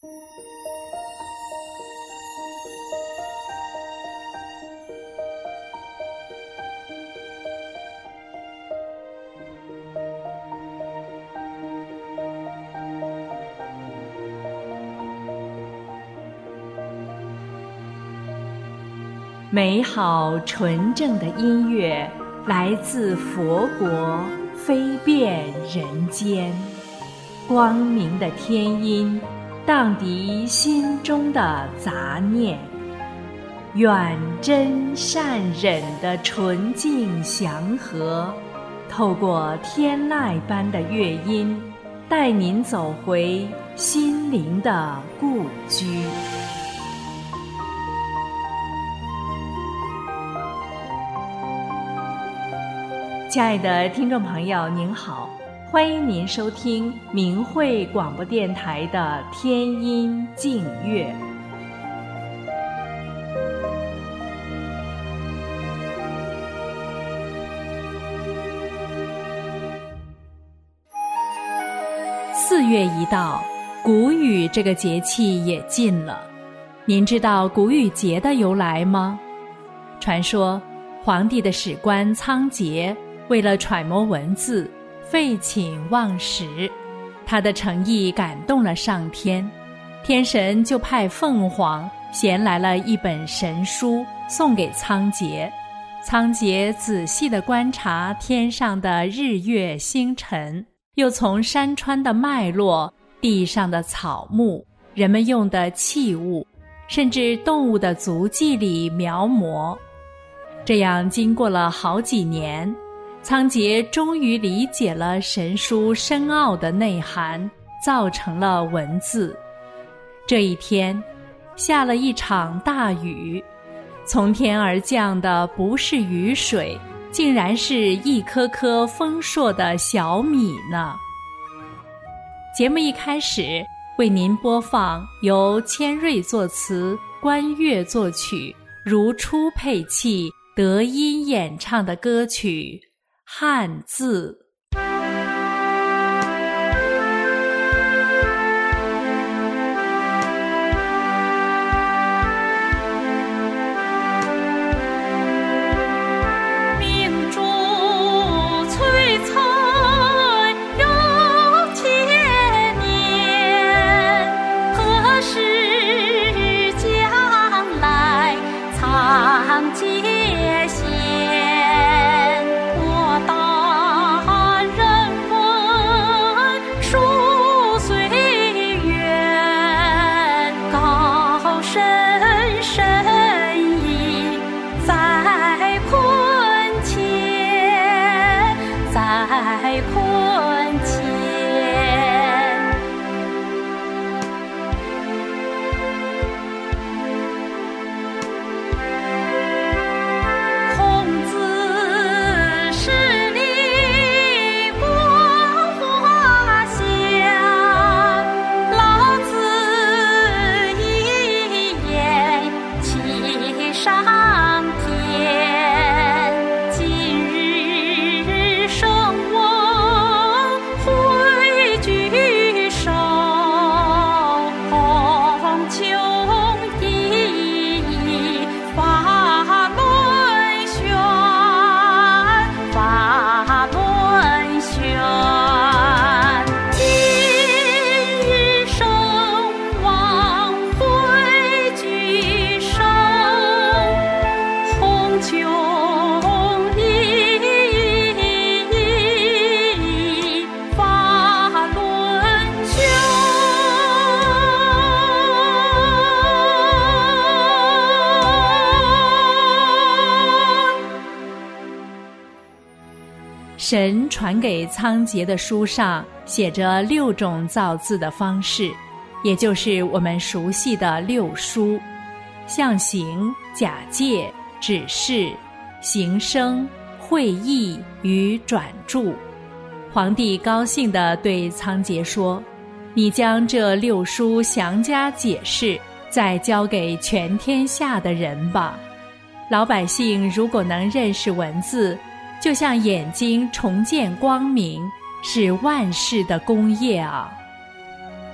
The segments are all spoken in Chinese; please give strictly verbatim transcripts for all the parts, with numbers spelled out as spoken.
美好纯正的音乐来自佛国，飞遍人间。光明的天音荡涤心中的杂念，愿真善忍的纯净祥和，透过天籁般的乐音，带您走回心灵的故居。亲爱的听众朋友您好，欢迎您收听明慧广播电台的天音净乐。四月一到，谷雨这个节气也近了。您知道谷雨节的由来吗？传说皇帝的史官仓颉为了揣摩文字，废寝忘食，他的诚意感动了上天，天神就派凤凰衔来了一本神书送给仓颉。仓颉仔细地观察天上的日月星辰，又从山川的脉络、地上的草木、人们用的器物，甚至动物的足迹里描摹。这样经过了好几年，仓颉终于理解了神书深奥的内涵，造成了文字。这一天，下了一场大雨，从天而降的不是雨水，竟然是一颗颗丰硕的小米呢。节目一开始，为您播放由千瑞作词、关悦作曲、如初配器、德音演唱的歌曲汉字。神传给仓颉的书上写着六种造字的方式，也就是我们熟悉的六书：象形、假借、指示、形声、会意与转注。皇帝高兴地对仓颉说：你将这六书详加解释，再交给全天下的人吧。老百姓如果能认识文字，就像眼睛重见光明，是万世的功业啊。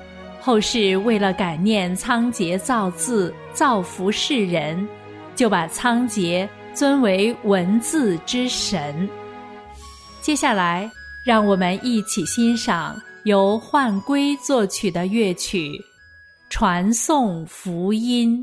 后世为了感念仓颉造字造福世人，就把仓颉尊为文字之神。接下来让我们一起欣赏由幻归作曲的乐曲《传颂福音》。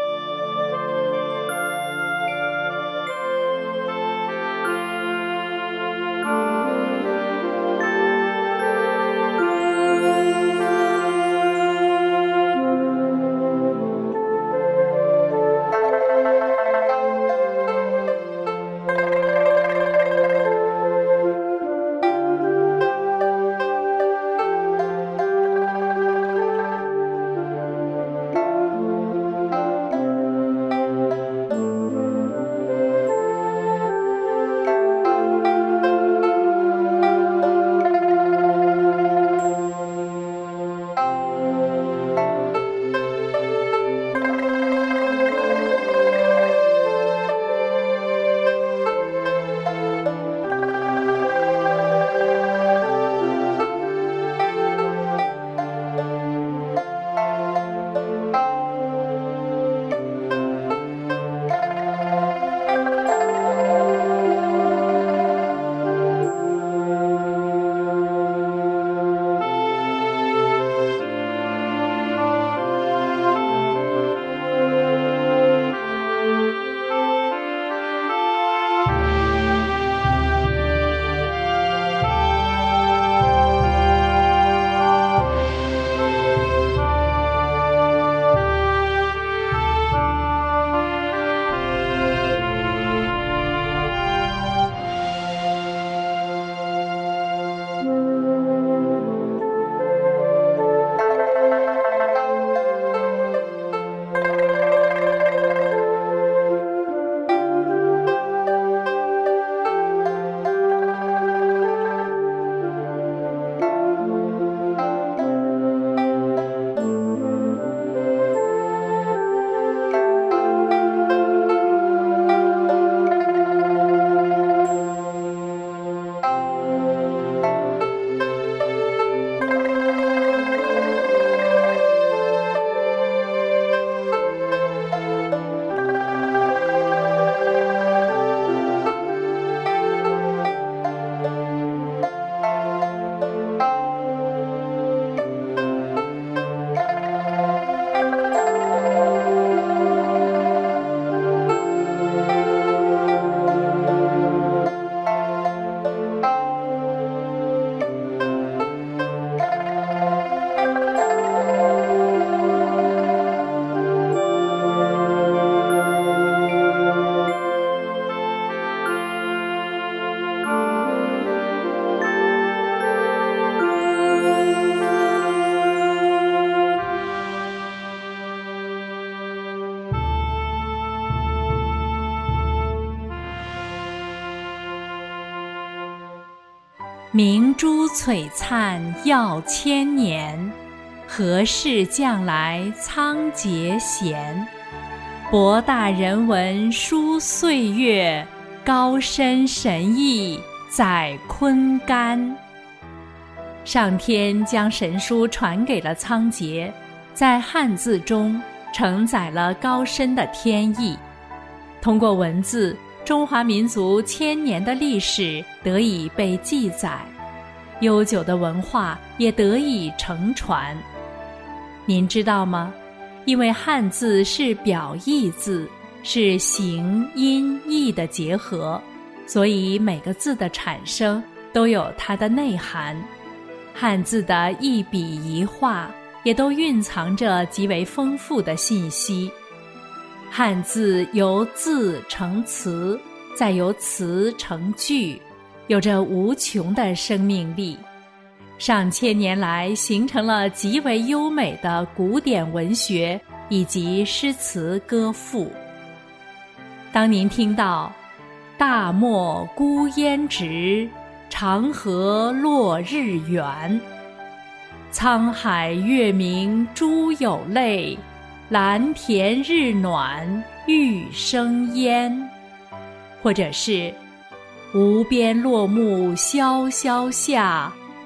明珠璀璨耀千年，何事将来仓颉贤？博大人文书岁月，高深神意载坤干。上天将神书传给了仓颉，在汉字中承载了高深的天意。通过文字，中华民族千年的历史得以被记载，悠久的文化也得以承传。您知道吗？因为汉字是表意字，是形音义的结合，所以每个字的产生都有它的内涵。汉字的一笔一画也都蕴藏着极为丰富的信息。汉字由字成词，再由词成句，有着无穷的生命力，上千年来形成了极为优美的古典文学以及诗词歌赋。当您听到大漠孤烟直，长河落日圆，沧海月明珠有泪，蓝田日暖玉生烟，或者是无边落木萧萧下，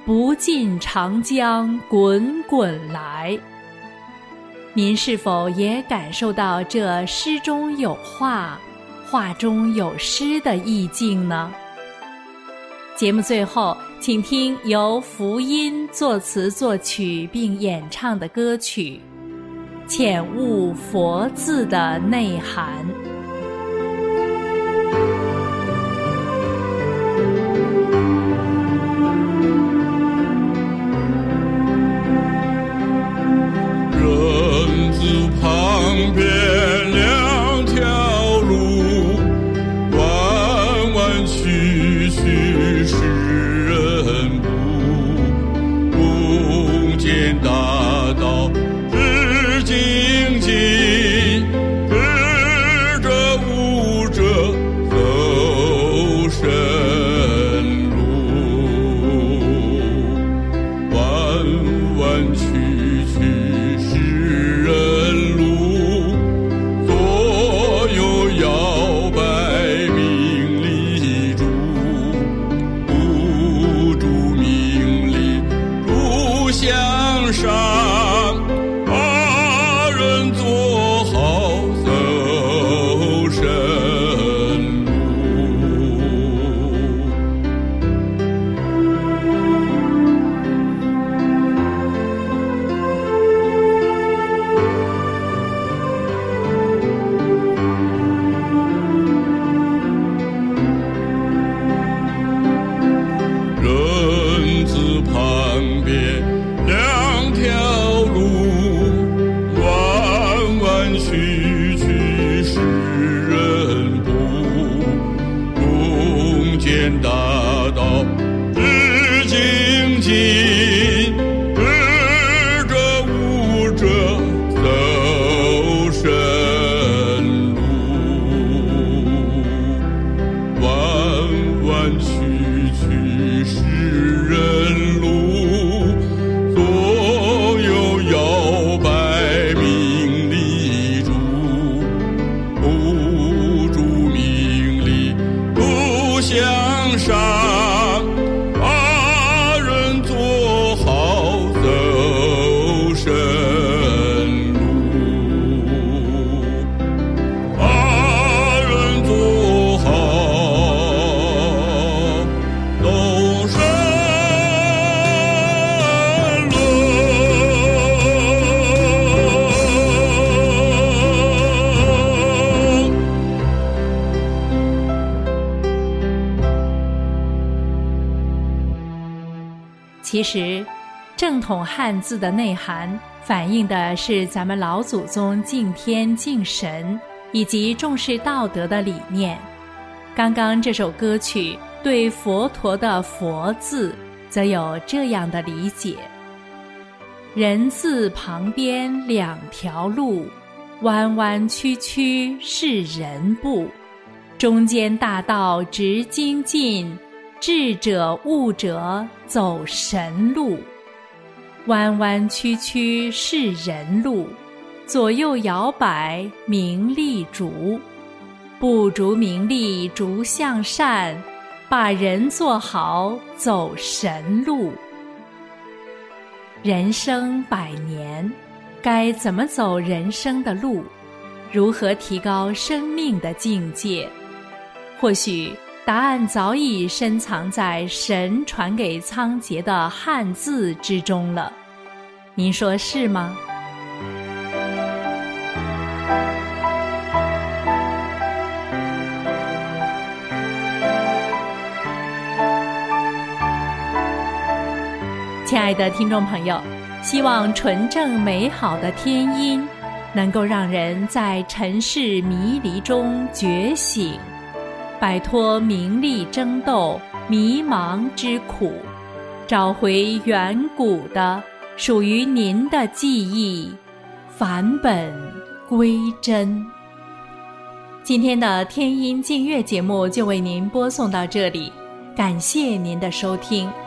不尽长江滚滚来。您是否也感受到这诗中有画，画中有诗的意境呢？节目最后，请听由福音作词作曲并演唱的歌曲《浅悟佛字的内涵》。 人字旁边两条路，弯弯曲曲是人步，中间大道直径径，指着悟者走深路，弯弯曲曲是人路，左右摇摆名利主，不住名利主向上，把人做好走深路。人字旁边两条路，弯弯曲曲是人步，中间大道直径径，指着悟者走深路，弯弯曲曲是人路，左右摇摆名利主，不住名利不向上，把人做好走深路，把人做好走深路。 其实，正统汉字的内涵反映的是咱们老祖宗敬天敬神以及重视道德的理念。刚刚这首歌曲对佛陀的佛字则有这样的理解：人字旁边两条路，弯弯曲曲是人步，中间大道直径径，智者悟者走神路。弯弯曲曲是人路，左右摇摆名利逐，不逐名利逐向善，把人做好走神路。人生百年，该怎么走人生的路？如何提高生命的境界？或许答案早已深藏在神传给仓颉的汉字之中了，您说是吗？亲爱的听众朋友，希望纯正美好的天音能够让人在尘世迷离中觉醒，摆脱名利争斗、迷茫之苦，找回远古的属于您的记忆，返本归真。今天的天音净月节目就为您播送到这里，感谢您的收听。